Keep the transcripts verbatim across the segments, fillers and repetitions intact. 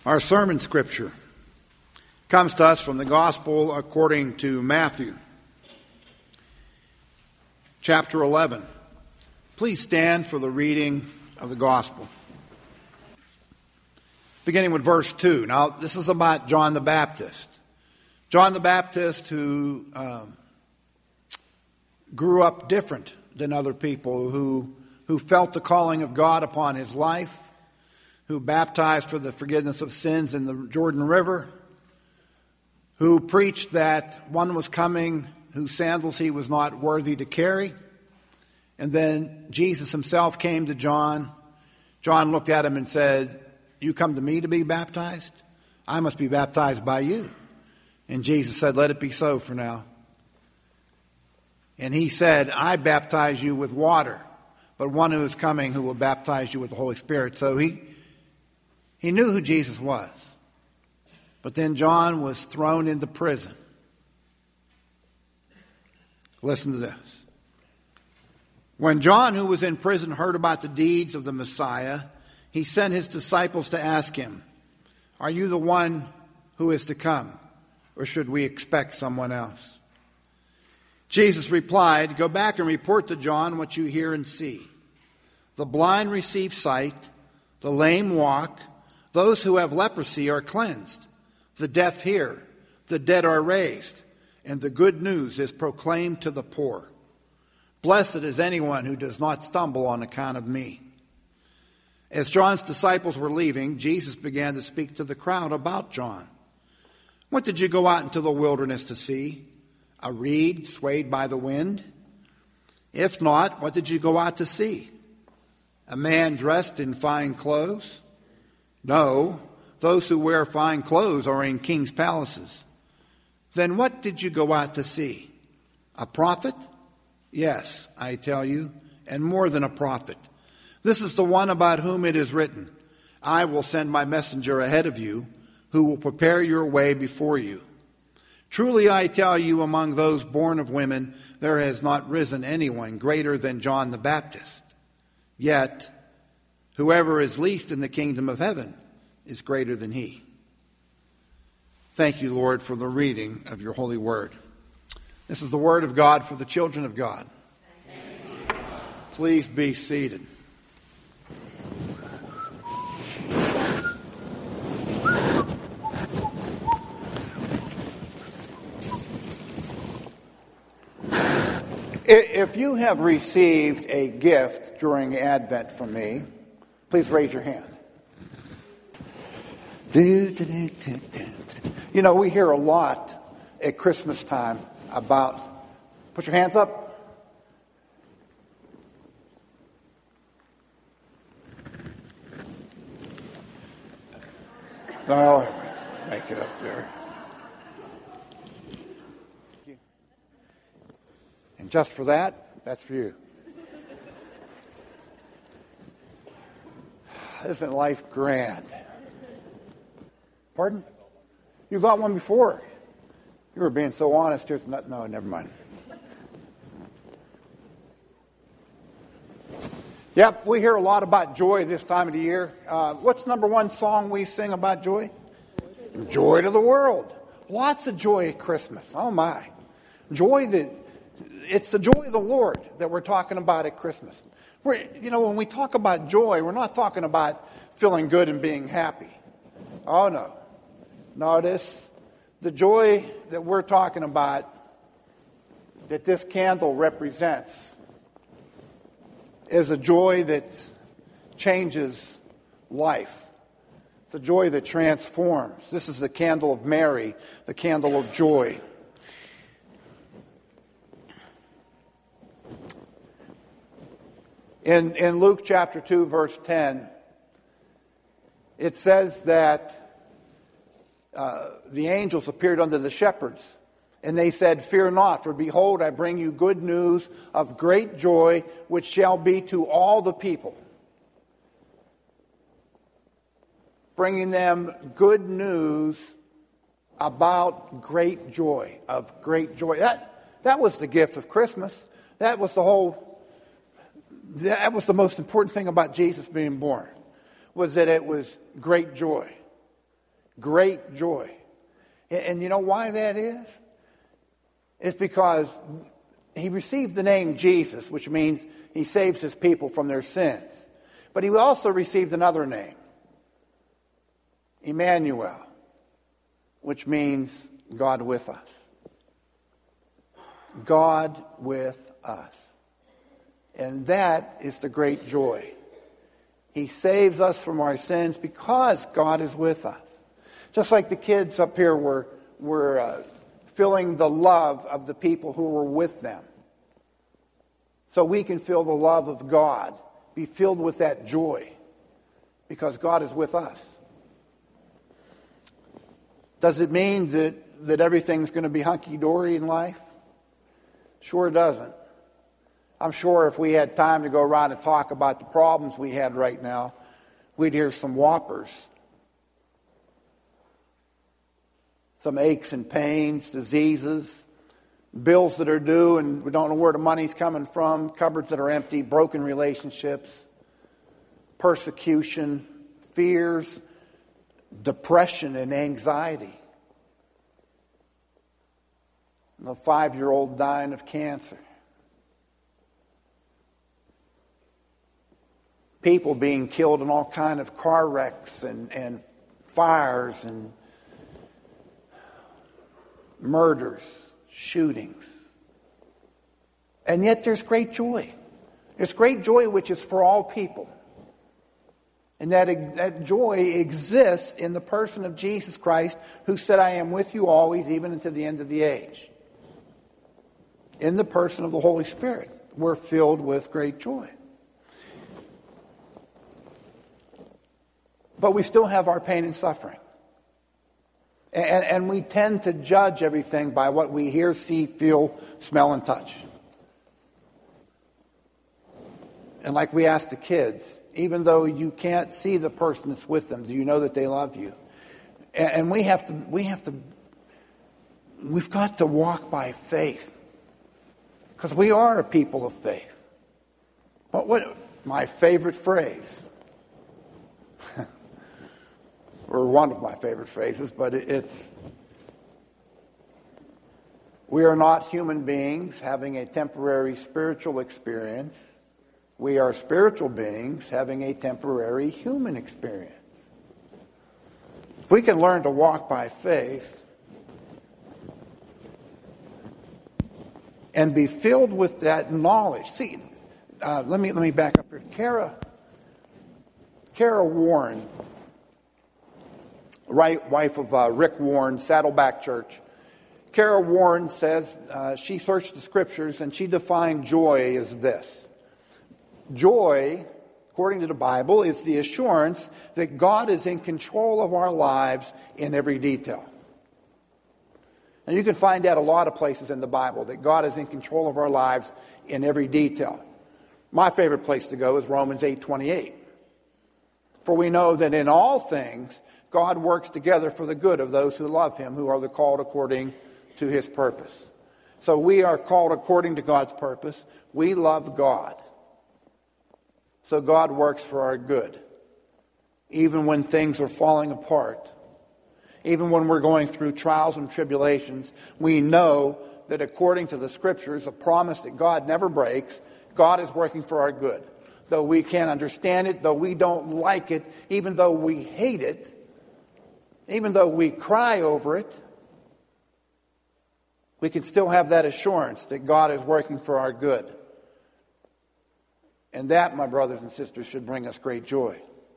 Our sermon scripture comes to us from the Gospel according to Matthew, chapter eleven. Please stand for the reading of the Gospel. Beginning with verse two. Now, this is about John the Baptist. John the Baptist, who um, grew up different than other people, who, who felt the calling of God upon his life, who baptized for the forgiveness of sins in the Jordan River, who preached that one was coming whose sandals he was not worthy to carry. And then Jesus himself came to John. John looked at him and said, "You come to me to be baptized? I must be baptized by you." And Jesus said, "Let it be so for now." And he said, "I baptize you with water, but one who is coming who will baptize you with the Holy Spirit." So he He knew who Jesus was. But then John was thrown into prison. Listen to this. When John, who was in prison, heard about the deeds of the Messiah, he sent his disciples to ask him, "Are you the one who is to come, or should we expect someone else?" Jesus replied, "Go back and report to John what you hear and see. The blind receive sight, the lame walk, those who have leprosy are cleansed, the deaf hear, the dead are raised, and the good news is proclaimed to the poor. Blessed is anyone who does not stumble on account of me." As John's disciples were leaving, Jesus began to speak to the crowd about John. "What did you go out into the wilderness to see? A reed swayed by the wind? If not, what did you go out to see? A man dressed in fine clothes? No, those who wear fine clothes are in king's palaces. Then what did you go out to see? A prophet? Yes, I tell you, and more than a prophet. This is the one about whom it is written, 'I will send my messenger ahead of you, who will prepare your way before you.' Truly I tell you, among those born of women, there has not risen anyone greater than John the Baptist. Yet whoever is least in the kingdom of heaven is greater than he." Thank you, Lord, for the reading of your holy word. This is the word of God for the children of God. Please be seated. If you have received a gift during Advent from me, please raise your hand. You know, we hear a lot at Christmas time about, put your hands up. Oh, make it up there. And just for that, that's for you. Isn't life grand? Pardon? You got one before. You were being so honest. There's not, no, never mind. Yep, we hear a lot about joy this time of the year. Uh, what's number one song we sing about joy? Joy to the world. Lots of joy at Christmas. Oh my. Joy that, it's the joy of the Lord that we're talking about at Christmas. We're, you know, when we talk about joy, we're not talking about feeling good and being happy. Oh no. Notice the joy that we're talking about, that this candle represents, is a joy that changes life. The joy that transforms. This is the candle of Mary, the candle of joy. In, in Luke chapter two, verse ten, it says that uh, the angels appeared unto the shepherds, and they said, "Fear not, for behold, I bring you good news of great joy, which shall be to all the people." Bringing them good news about great joy, of great joy. That, that was the gift of Christmas. That was the whole, that was the most important thing about Jesus being born, was that it was great joy. Great joy. And you know why that is? It's because he received the name Jesus, which means he saves his people from their sins. But he also received another name, Emmanuel, which means God with us. God with us. And that is the great joy. He saves us from our sins because God is with us. Just like the kids up here were, were uh, feeling the love of the people who were with them. So we can feel the love of God, be filled with that joy, because God is with us. Does it mean that, that everything's going to be hunky-dory in life? Sure doesn't. I'm sure if we had time to go around and talk about the problems we had right now, we'd hear some whoppers. Some aches and pains, diseases, bills that are due and we don't know where the money's coming from, cupboards that are empty, broken relationships, persecution, fears, depression and anxiety. A five-year-old dying of cancer. People being killed in all kinds of car wrecks and, and fires and murders, shootings. And yet there's great joy. There's great joy which is for all people. And that, that joy exists in the person of Jesus Christ, who said, I am with you always, even unto the end of the age. In the person of the Holy Spirit, we're filled with great joy. But we still have our pain and suffering. And, and we tend to judge everything by what we hear, see, feel, smell, and touch. And like we ask the kids, even though you can't see the person that's with them, do you know that they love you? And, and we have to, we have to, we've got to walk by faith. Because we are a people of faith. But what, my favorite phrase, or one of my favorite phrases, but it, it's, we are not human beings having a temporary spiritual experience. We are spiritual beings having a temporary human experience. If we can learn to walk by faith and be filled with that knowledge. See, uh, let me let me back up here. Kara, Kara Warren, right, wife of uh, Rick Warren, Saddleback Church. Kara Warren says uh, she searched the scriptures and she defined joy as this. Joy, according to the Bible, is the assurance that God is in control of our lives in every detail. And you can find that a lot of places in the Bible, that God is in control of our lives in every detail. My favorite place to go is Romans eight twenty-eight. For we know that in all things, God works together for the good of those who love him, who are the called according to his purpose. So we are called according to God's purpose. We love God. So God works for our good. Even when things are falling apart. Even when we're going through trials and tribulations, we know that according to the scriptures, a promise that God never breaks, God is working for our good. Though we can't understand it, though we don't like it, even though we hate it, even though we cry over it, we can still have that assurance that God is working for our good. And that, my brothers and sisters, should bring us great joy.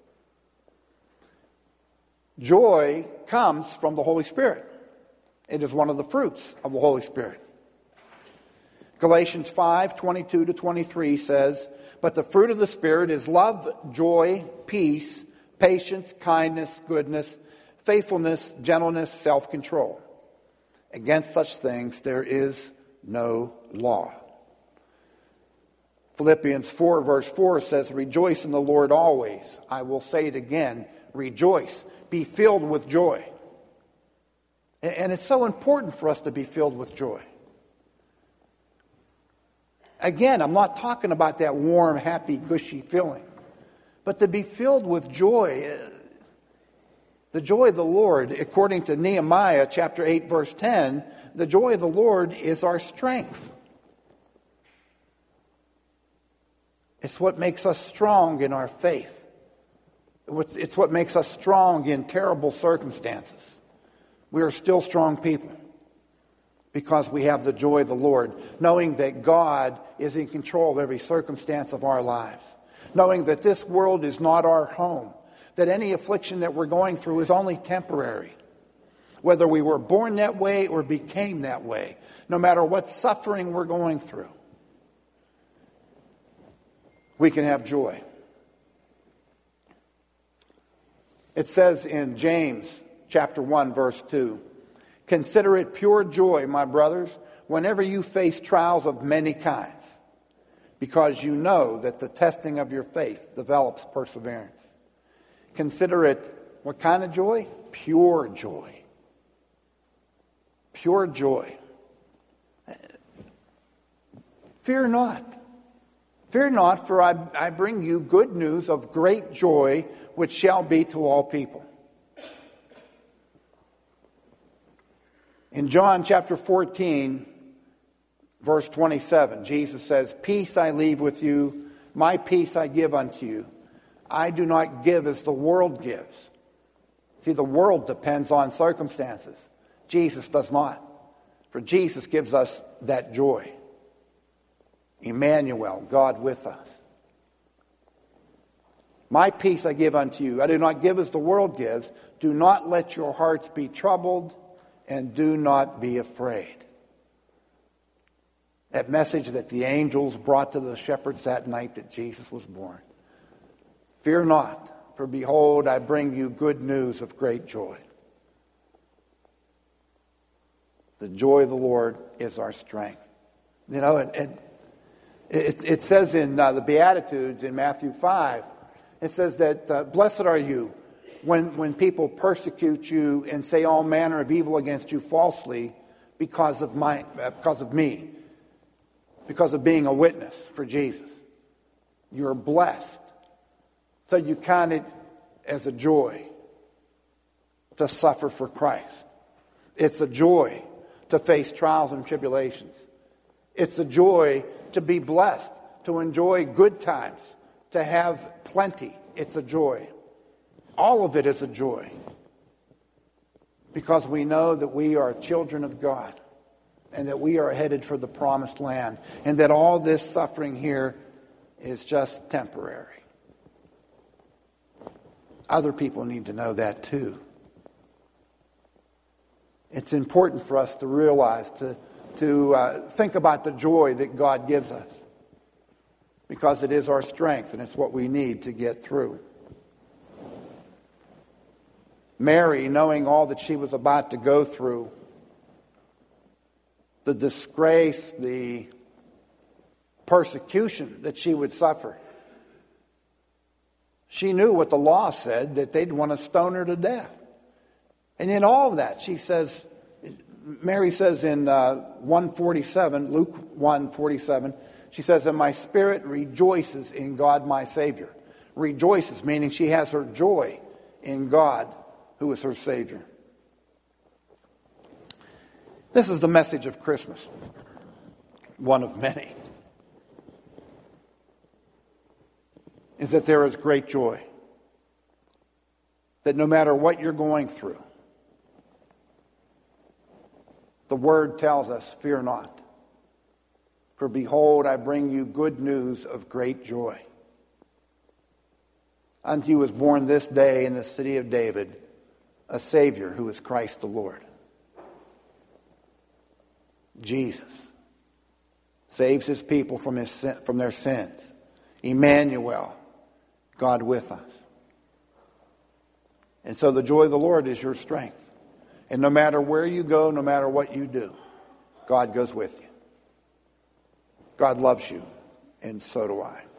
Joy comes from the Holy Spirit. It is one of the fruits of the Holy Spirit. Galatians five twenty-two to twenty-three says, but the fruit of the Spirit is love, joy, peace, patience, kindness, goodness, faithfulness, gentleness, self-control. Against such things there is no law. Philippians four verse four says, rejoice in the Lord always. I will say it again, rejoice. Be filled with joy. And it's so important for us to be filled with joy. Again, I'm not talking about that warm, happy, gushy feeling. But to be filled with joy, The joy of the Lord, according to Nehemiah chapter eight, verse ten, the joy of the Lord is our strength. It's what makes us strong in our faith. It's what makes us strong in terrible circumstances. We are still strong people because we have the joy of the Lord, knowing that God is in control of every circumstance of our lives, knowing that this world is not our home, that any affliction that we're going through is only temporary. Whether we were born that way or became that way, no matter what suffering we're going through, we can have joy. It says in James chapter one, verse two, "Consider it pure joy, my brothers, whenever you face trials of many kinds, because you know that the testing of your faith develops perseverance." Consider it what kind of joy? Pure joy. Pure joy. Fear not. Fear not, for I, I bring you good news of great joy, which shall be to all people. In John chapter fourteen, verse twenty-seven, Jesus says, "Peace I leave with you, my peace I give unto you. I do not give as the world gives." See, the world depends on circumstances. Jesus does not. For Jesus gives us that joy. Emmanuel, God with us. "My peace I give unto you. I do not give as the world gives. Do not let your hearts be troubled, and do not be afraid." That message that the angels brought to the shepherds that night that Jesus was born. "Fear not, for behold, I bring you good news of great joy." The joy of the Lord is our strength. You know, and, and it, it says in uh, the Beatitudes in Matthew five, it says that uh, blessed are you when, when people persecute you and say all manner of evil against you falsely because of my, uh, because of me, because of being a witness for Jesus. You're blessed. So you count it as a joy to suffer for Christ. It's a joy to face trials and tribulations. It's a joy to be blessed, to enjoy good times, to have plenty. It's a joy. All of it is a joy. Because we know that we are children of God and that we are headed for the promised land and that all this suffering here is just temporary. Other people need to know that too. It's important for us to realize, to, to uh, think about the joy that God gives us. Because it is our strength and it's what we need to get through. Mary, knowing all that she was about to go through, the disgrace, the persecution that she would suffer, she knew what the law said, that they'd want to stone her to death. And in all of that, she says, Mary says in uh, one forty-seven, Luke one forty-seven, she says, "And my spirit rejoices in God my Savior." Rejoices, meaning she has her joy in God, who is her Savior. This is the message of Christmas. One of many. Is that there is great joy. That no matter what you're going through, the Word tells us, "Fear not. For behold, I bring you good news of great joy. Unto you is born this day in the city of David a Savior who is Christ the Lord." Jesus saves his people from, his sin, from their sins. Emmanuel, God with us. And so the joy of the Lord is your strength. And no matter where you go, no matter what you do, God goes with you. God loves you, and so do I.